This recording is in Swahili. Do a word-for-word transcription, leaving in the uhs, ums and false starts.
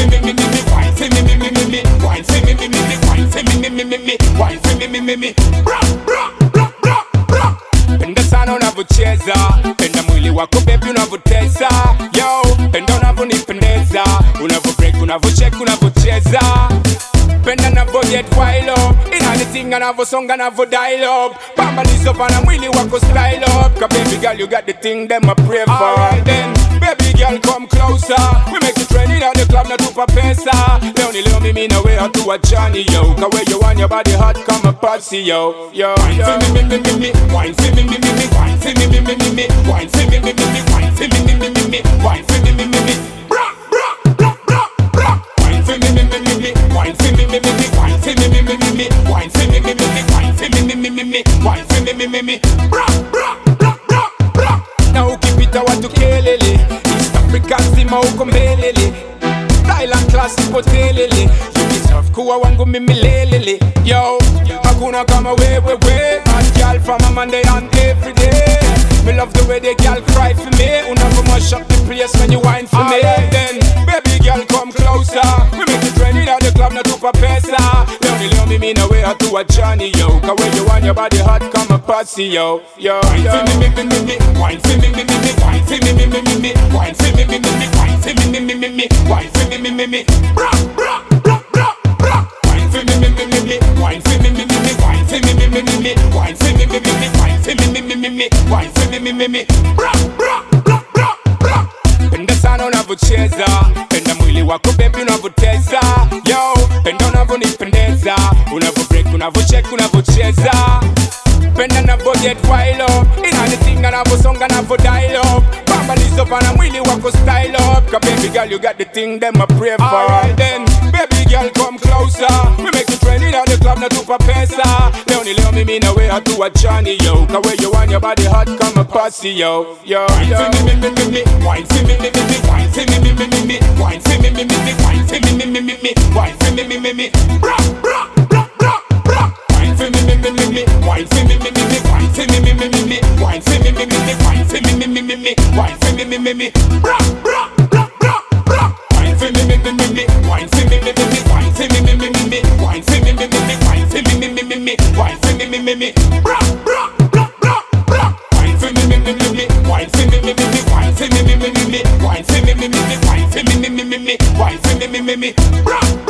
me, me, me, me, wine for me, me, me, me, me, wine for me, me, me, me, wine for me, me, me, me, me, wine for me, me, me, me, bra, bra, bra, bra, bra. Penda sana unavyocheza, penda mwili wako baby unavyotesa, yo. Penda unavyonipendeza, unavyobreak, unavyocheck, unavyocheza. Penda navyo get wild up, inanitinga navyosonga navyo dial up. Bambalizo pana mwili wako style up, cause baby girl you got the thing them I pray for. Alright then, baby girl come closer, we make it trend in the club na tupa pesa. Leo ni leo mimi na wewe hatuwa chani yo, cause where you want your body hot come a party yo, yo. Wine for me, me, me, me, me, wine for me, me, me, me, wine for me, me, me, me, me, wine for me, me, me, me, wine for me, me, me, me, me, wine for me, me, me, me, bra, bra, bra, bra, bra. Wine for me, me, me, me, me, wine for me, me, me, me, wine for me, me, me, me, me, wine for me, me, me, me, wine for me, me, me, me, me, wine for me, me, me, me, bra, bra, bra, bra, bra. Now ukipita watu kelele, East Africa zima uko mbelele, Thailand classic hotelele, yourself kuwa wangu mimi lelele, yo. Hakuna kama wewe we, bad girl from a Monday and every day. Me love the way the girl cry for me, unavo mash up the place when you whine for me. Then baby girl come closer, we make it trend in the club na tupa pesa. Leo ni leo mimi na wewe hatuwa chani yo, cause when you want your body hot come a party yo, yo. Wine for me, me, me, me, me, wine for me, me, me, me, wine for me, me, me, me, me, wine for me, me, me, me, wine for me, me, me, me, me, wine for me, me, me, me, bra, bra, bra, bra, bra. Wine for me, me, me, me, me, wine for me, me, me, me, wine for me, me, me, me, me, wine for me, me, me, me, wine for me, me, me, me, me, wine for me, me, me, me, bra, bra, bra, bra, bra. Penda sana unavyocheza, penda mwili wako baby unavyotesa, yo. Penda unavyonipendeza, unavyobreak, unavyocheck, unavyocheza. Penda navyo get wild up, inanitinga navyosonga navyo dial up. Bambalizo pana mwili wako style up, cause baby girl you got the thing them I pray for. Alright then, baby girl come closer, we make it trend in the club na tupa pesa. Leo ni leo mimi na wewe hatuwa chani yo, cause where you want your body hot come a party yo, yo. Wine for me, me, me, me, me, wine for me, me, me, me, wine for me, me, me, me, me, wine for me, me, me, me, wine for me, me, me, me, me, wine for me, me, me, me, bra, bra, bra, bra, bra. Wine for me, me, me, me, me, wine for me, me, me, me, wine for me, me, me, me, me, wine for me, me, me, me, wine for me, me, me, me, me, wine for me, me, me, me, bra, bra, bra, bra, bra. Wine for me, me, me, me, me, wine for me, me, me, me, wine for me, me, me, me, me, wine for me, me, me, me, wine for me, me, me, me, me, wine for me, me, me, me, bra, bra, bra, bra, bra. Wine for me, me, me, me, me, wine for me, me, me, me, wine for me, me, me, me, me, wine for me, me, me, me, wine for me, me, me, me, me, wine for me, me, me, me, bra.